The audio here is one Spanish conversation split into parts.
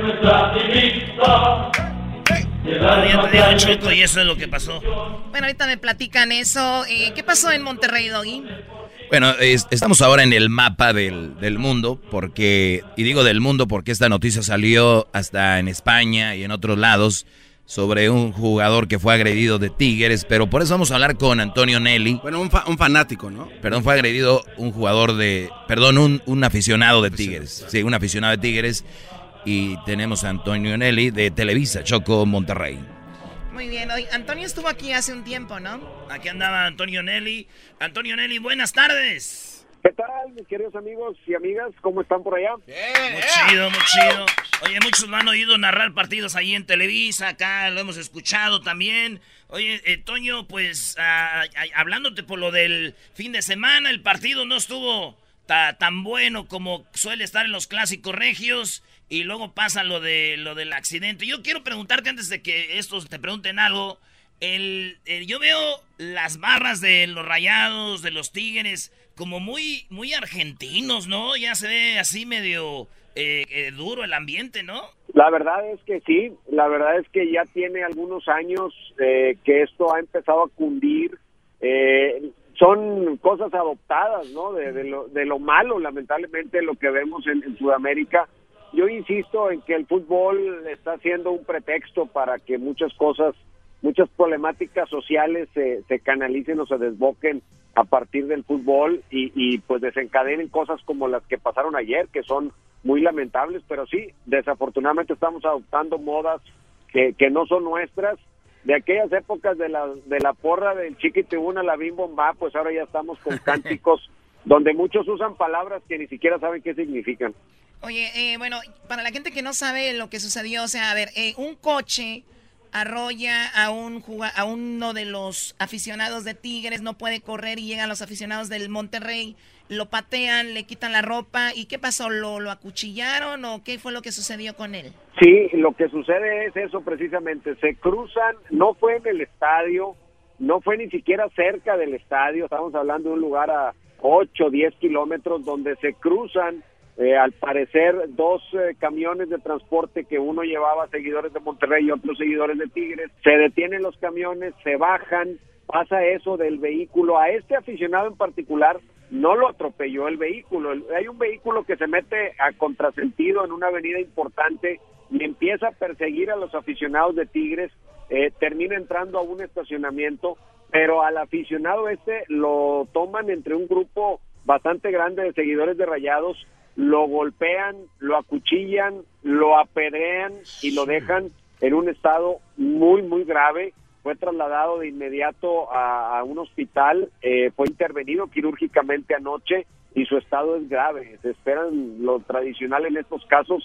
Ya te digo, Choco, y eso es lo que pasó. Bueno, ahorita me platican eso. ¿Qué pasó en Monterrey, Doggy? Bueno, estamos ahora en el mapa del mundo, porque, y digo del mundo porque esta noticia salió hasta en España y en otros lados, sobre un jugador que fue agredido de Tigres, pero por eso vamos a hablar con Antonio Nelly. Bueno, un fanático, ¿no? Perdón, fue agredido un jugador un aficionado de Tigres. Sí, un aficionado de Tigres. Y tenemos a Antonio Nelly de Televisa, Choco, Monterrey. Muy bien, hoy Antonio estuvo aquí hace un tiempo, ¿no? Aquí andaba Antonio Nelly. Antonio Nelly, buenas tardes. ¿Qué tal, mis queridos amigos y amigas? ¿Cómo están por allá? Muy chido, muy chido. Oye, muchos lo han oído narrar partidos ahí en Televisa, acá lo hemos escuchado también. Oye, Toño, pues hablándote por lo del fin de semana, el partido no estuvo tan bueno como suele estar en los clásicos regios. Y luego pasa lo del accidente. Yo quiero preguntarte antes de que estos te pregunten algo. Yo veo las barras de los Rayados, de los Tigres, como muy, muy argentinos, ¿no? Ya se ve así medio duro el ambiente, ¿no? La verdad es que sí. La verdad es que ya tiene algunos años que esto ha empezado a cundir. Son cosas adoptadas, ¿no? De lo malo, lamentablemente, lo que vemos en Sudamérica. Yo insisto en que el fútbol está siendo un pretexto para que muchas cosas, muchas problemáticas sociales se canalicen o se desboquen a partir del fútbol y pues desencadenen cosas como las que pasaron ayer, que son muy lamentables, pero sí, desafortunadamente estamos adoptando modas que no son nuestras. De aquellas épocas de la porra del Chiquitibuna, la Bim Bomba, pues ahora ya estamos con cánticos donde muchos usan palabras que ni siquiera saben qué significan. Oye, bueno, para la gente que no sabe lo que sucedió, o sea, a ver, un coche arrolla a uno de los aficionados de Tigres, no puede correr y llegan los aficionados del Monterrey, lo patean, le quitan la ropa. ¿Y qué pasó? ¿Lo acuchillaron o qué fue lo que sucedió con él? Sí, lo que sucede es eso precisamente, se cruzan, no fue en el estadio, no fue ni siquiera cerca del estadio, estamos hablando de un lugar a 8 o 10 kilómetros donde se cruzan. Al parecer, dos camiones de transporte que uno llevaba seguidores de Monterrey y otros seguidores de Tigres. Se detienen los camiones, se bajan, pasa eso del vehículo. A este aficionado en particular no lo atropelló el vehículo. Hay un vehículo que se mete a contrasentido en una avenida importante y empieza a perseguir a los aficionados de Tigres. Termina entrando a un estacionamiento, pero al aficionado lo toman entre un grupo bastante grande de seguidores de Rayados, lo golpean, lo acuchillan, lo apedrean y lo dejan en un estado muy, muy grave. Fue trasladado de inmediato a un hospital, fue intervenido quirúrgicamente anoche y su estado es grave. Se esperan lo tradicional en estos casos,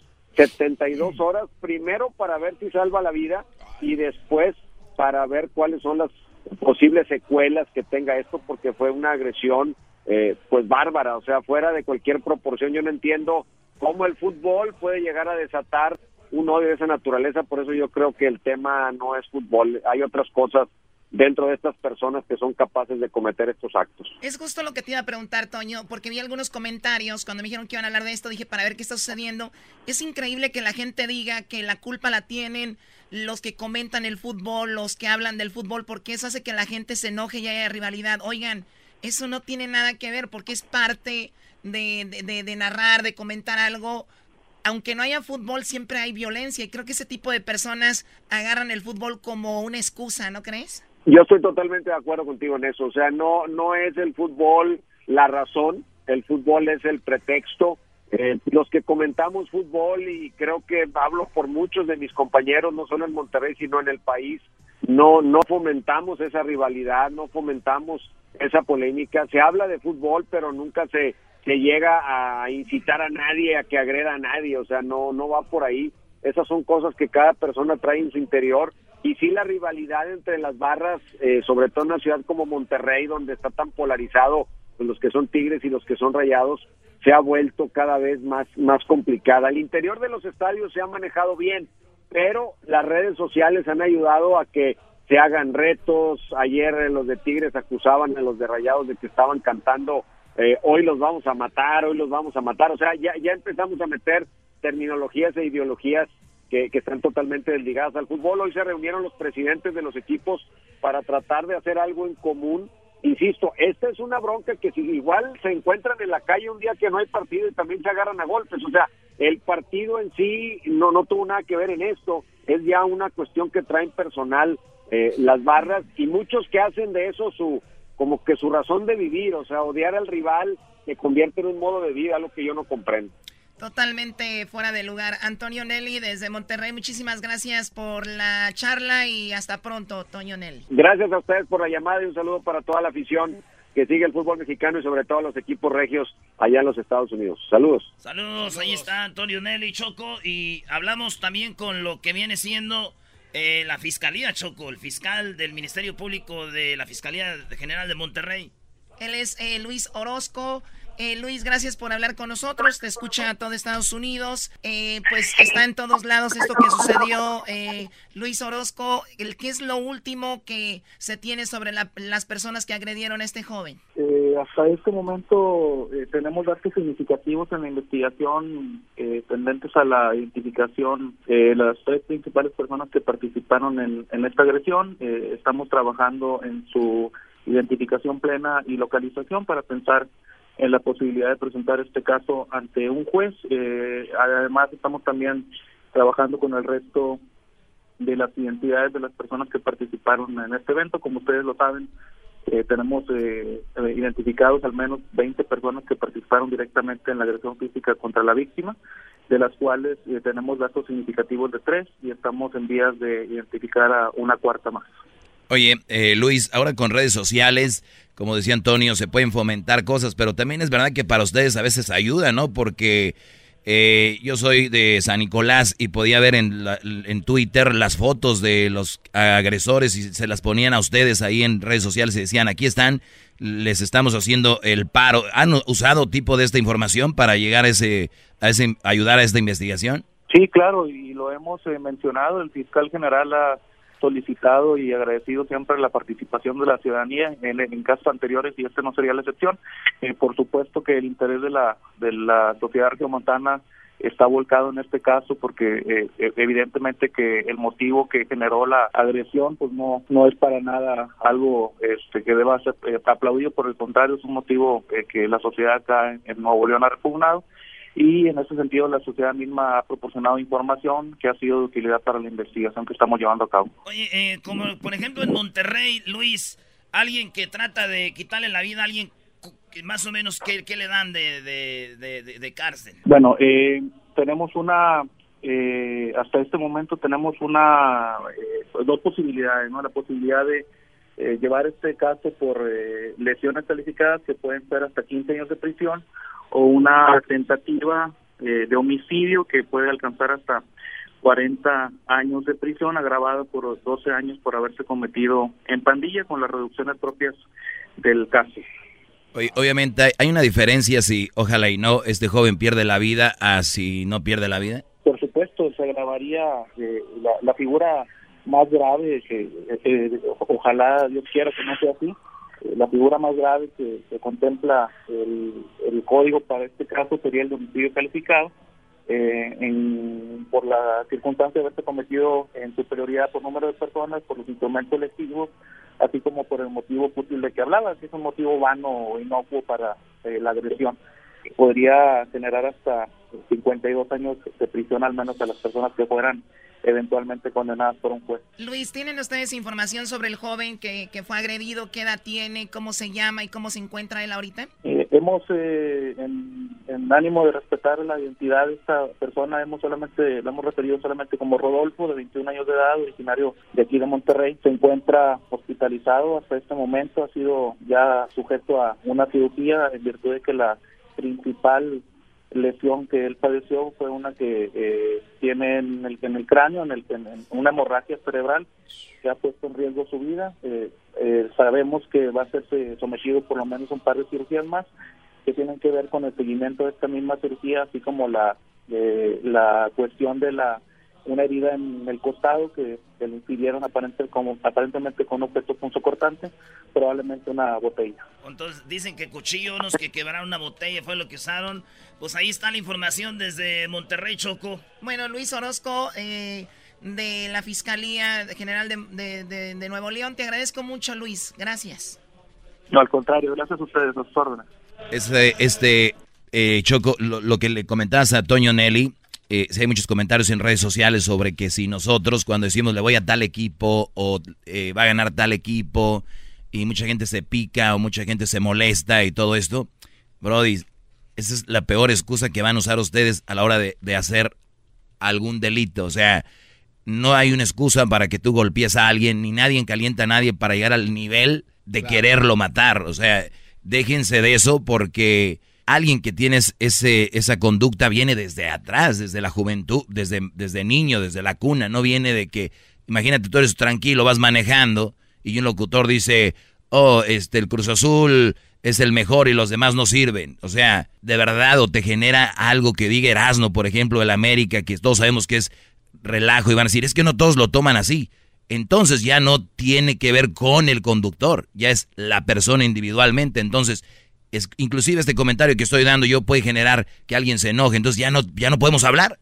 72 horas, primero para ver si salva la vida y después para ver cuáles son las posibles secuelas que tenga esto, porque fue una agresión pues bárbara, o sea, fuera de cualquier proporción. Yo no entiendo cómo el fútbol puede llegar a desatar un odio de esa naturaleza, por eso yo creo que el tema no es fútbol, hay otras cosas dentro de estas personas que son capaces de cometer estos actos. Es justo lo que te iba a preguntar, Toño, porque vi algunos comentarios cuando me dijeron que iban a hablar de esto, dije para ver qué está sucediendo. Es increíble que la gente diga que la culpa la tienen los que comentan el fútbol, los que hablan del fútbol, porque eso hace que la gente se enoje y haya rivalidad. Oigan, eso no tiene nada que ver, porque es parte de narrar, de comentar algo. Aunque no haya fútbol, siempre hay violencia. Y creo que ese tipo de personas agarran el fútbol como una excusa, ¿no crees? Yo estoy totalmente de acuerdo contigo en eso. O sea, no es el fútbol la razón, el fútbol es el pretexto. Los que comentamos fútbol, y creo que hablo por muchos de mis compañeros, no solo en Monterrey, sino en el país, no fomentamos esa rivalidad, no fomentamos esa polémica. Se habla de fútbol, pero nunca se llega a incitar a nadie a que agreda a nadie. O sea, no va por ahí. Esas son cosas que cada persona trae en su interior. Y sí, la rivalidad entre las barras, sobre todo en una ciudad como Monterrey, donde está tan polarizado, pues, los que son Tigres y los que son Rayados, se ha vuelto cada vez más complicada. El interior de los estadios se ha manejado bien, pero las redes sociales han ayudado a que se hagan retos. Ayer los de Tigres acusaban a los de Rayados de que estaban cantando hoy los vamos a matar, hoy los vamos a matar. O sea, ya empezamos a meter terminologías e ideologías que están totalmente desligadas al fútbol. Hoy se reunieron los presidentes de los equipos para tratar de hacer algo en común. Insisto, esta es una bronca que si igual se encuentran en la calle un día que no hay partido y también se agarran a golpes, o sea, el partido en sí no tuvo nada que ver en esto, es ya una cuestión que traen personal las barras, y muchos que hacen de eso como que su razón de vivir, o sea, odiar al rival se convierte en un modo de vida, algo que yo no comprendo. Totalmente fuera de lugar. Antonio Nelly desde Monterrey, muchísimas gracias por la charla y hasta pronto, Toño Nelly. Gracias a ustedes por la llamada y un saludo para toda la afición que sigue el fútbol mexicano y sobre todo a los equipos regios allá en los Estados Unidos. Saludos. Saludos, ahí está Antonio Nelly, Choco, y hablamos también con lo que viene siendo la Fiscalía, Choco, el fiscal del Ministerio Público de la Fiscalía General de Monterrey. Él es Luis Orozco. Luis, gracias por hablar con nosotros. Te escucha todo Estados Unidos. Pues está en todos lados esto que sucedió. Luis Orozco, ¿qué es lo último que se tiene sobre las personas que agredieron a este joven? Hasta este momento tenemos datos significativos en la investigación tendentes a la identificación de las 3 principales personas que participaron en esta agresión. Estamos trabajando en su identificación plena y localización para pensar en la posibilidad de presentar este caso ante un juez. Además, estamos también trabajando con el resto de las identidades de las personas que participaron en este evento. Como ustedes lo saben, tenemos identificados al menos 20 personas que participaron directamente en la agresión física contra la víctima, de las cuales tenemos datos significativos de 3 y estamos en vías de identificar a una cuarta más. Oye, Luis, ahora con redes sociales, como decía Antonio, se pueden fomentar cosas, pero también es verdad que para ustedes a veces ayuda, ¿no? Porque yo soy de San Nicolás y podía ver en Twitter las fotos de los agresores y se las ponían a ustedes ahí en redes sociales y decían, aquí están, les estamos haciendo el paro. ¿Han usado tipo de esta información para llegar ayudar a esta investigación? Sí, claro, y lo hemos mencionado. El fiscal general ha solicitado y agradecido siempre la participación de la ciudadanía en casos anteriores, y este no sería la excepción. Por supuesto que el interés de la sociedad regiomontana está volcado en este caso, porque evidentemente que el motivo que generó la agresión pues no es para nada algo que deba ser aplaudido. Por el contrario, es un motivo que la sociedad acá en Nuevo León ha repugnado. Y en ese sentido la sociedad misma ha proporcionado información que ha sido de utilidad para la investigación que estamos llevando a cabo. Oye, como por ejemplo en Monterrey, Luis, alguien que trata de quitarle la vida a alguien, más o menos, ¿qué le dan de cárcel? Bueno, tenemos hasta este momento tenemos dos posibilidades, ¿no? La posibilidad de llevar este caso por lesiones calificadas, que pueden ser hasta 15 años de prisión, o una tentativa de homicidio que puede alcanzar hasta 40 años de prisión, agravada por 12 años por haberse cometido en pandilla, con las reducciones propias del caso. Obviamente hay una diferencia si, ojalá y no, este joven pierde la vida a si no pierde la vida. Por supuesto, se agravaría la figura más grave, que ojalá Dios quiera que no sea así. La figura más grave que contempla el código para este caso sería el de homicidio calificado, por la circunstancia de haberse cometido en superioridad por número de personas, por los instrumentos lesivos, así como por el motivo fútil de que hablaba, que es un motivo vano o inocuo para la agresión. Podría generar hasta 52 años de prisión al menos a las personas que fueran eventualmente condenadas por un juez. Luis, ¿tienen ustedes información sobre el joven que fue agredido? ¿Qué edad tiene? ¿Cómo se llama? ¿Y cómo se encuentra él ahorita? Hemos, en ánimo de respetar la identidad de esta persona, lo hemos referido solamente como Rodolfo, de 21 años de edad, originario de aquí de Monterrey. Se encuentra hospitalizado hasta este momento, ha sido ya sujeto a una cirugía en virtud de que la principal lesión que él padeció fue una que tiene en el cráneo, en una hemorragia cerebral que ha puesto en riesgo su vida. Sabemos que va a ser sometido por lo menos un par de cirugías más que tienen que ver con el seguimiento de esta misma cirugía, así como la cuestión de la una herida en el costado que le impidieron aparentemente con un objeto punzocortante, probablemente una botella. Entonces dicen que cuchillo, unos que quebraron una botella fue lo que usaron. Pues ahí está la información desde Monterrey, Choco. Bueno, Luis Orozco, de la Fiscalía General de Nuevo León, te agradezco mucho, Luis, gracias. No, al contrario, gracias a ustedes, a sus órdenes. Choco, lo que le comentabas a Toño Nelly, si hay muchos comentarios en redes sociales sobre que si nosotros cuando decimos le voy a tal equipo o va a ganar tal equipo y mucha gente se pica o mucha gente se molesta y todo esto, brody, esa es la peor excusa que van a usar ustedes a la hora de hacer algún delito. O sea, no hay una excusa para que tú golpees a alguien, ni nadie calienta a nadie para llegar al nivel de quererlo matar. O sea, déjense de eso porque alguien que tiene esa conducta viene desde atrás, desde la juventud, desde niño, desde la cuna. No viene de que, imagínate, tú eres tranquilo, vas manejando y un locutor dice, el Cruz Azul es el mejor y los demás no sirven. O sea, de verdad, o te genera algo que diga Erasmo, por ejemplo, el América, que todos sabemos que es relajo, y van a decir, es que no todos lo toman así. Entonces ya no tiene que ver con el conductor, ya es la persona individualmente. Entonces, inclusive este comentario que estoy dando yo puede generar que alguien se enoje, entonces ya no podemos hablar.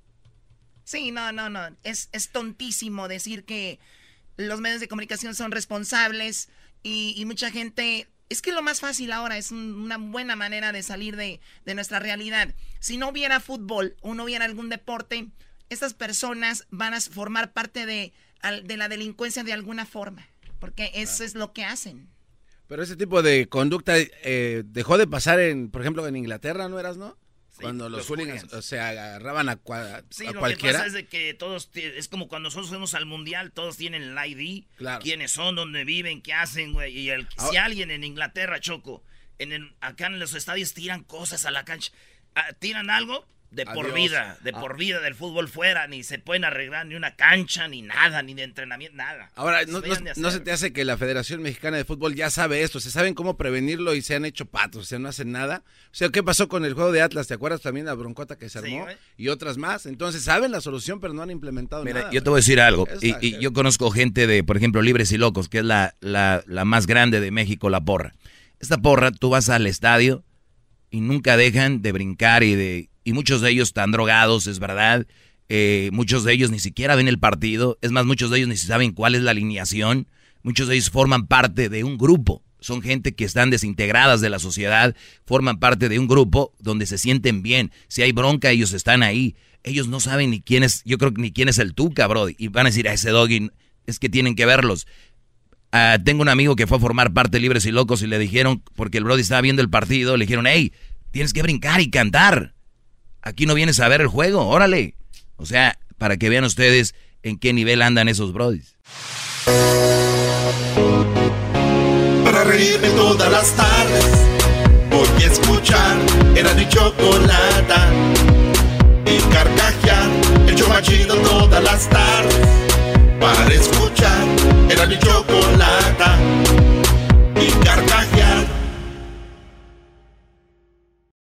Sí, no, es tontísimo decir que los medios de comunicación son responsables y mucha gente... Es que lo más fácil ahora es una buena manera de salir de nuestra realidad. Si no hubiera fútbol o no hubiera algún deporte, estas personas van a formar parte de la delincuencia de alguna forma, porque eso es lo que hacen. Pero ese tipo de conducta dejó de pasar, por ejemplo, en Inglaterra, ¿no eras, no? Sí, cuando los hooligans se agarraban a cualquiera. Lo que pasa es de que todos, es como cuando nosotros fuimos al mundial, todos tienen el ID, claro. Quiénes son, dónde viven, qué hacen, güey. Y si alguien en Inglaterra, Choco, acá en los estadios tiran cosas a la cancha, tiran algo de por vida del fútbol fuera, ni se pueden arreglar ni una cancha, ni nada, ni de entrenamiento, nada. Ahora, no se te hace que la Federación Mexicana de Fútbol ya sabe esto, se saben cómo prevenirlo y se han hecho patos, o sea, no hacen nada. O sea, ¿qué pasó con el juego de Atlas? ¿Te acuerdas también la broncota que se armó? Sí, y otras más. Entonces, saben la solución, pero no han implementado nada. Yo te voy a decir algo, y yo conozco gente de, por ejemplo, Libres y Locos, que es la más grande de México, la porra. Esta porra, tú vas al estadio y nunca dejan de brincar y muchos de ellos están drogados, es verdad. Muchos de ellos ni siquiera ven el partido. Es más, muchos de ellos ni saben cuál es la alineación. Muchos de ellos forman parte de un grupo. Son gente que están desintegradas de la sociedad. Forman parte de un grupo donde se sienten bien. Si hay bronca, ellos están ahí. Ellos no saben ni quién es, yo creo que ni quién es el Tuca, bro. Y van a decir, a ese doggy, es que tienen que verlos. Tengo un amigo que fue a formar parte de Libres y Locos y le dijeron, porque el brody estaba viendo el partido, le dijeron, hey, tienes que brincar y cantar. Aquí no vienes a ver el juego, órale. O sea, para que vean ustedes en qué nivel andan esos brodis. Para reírme todas las tardes, voy a escuchar Erasmo y Chocolata y carcajear el show más chido todas las tardes.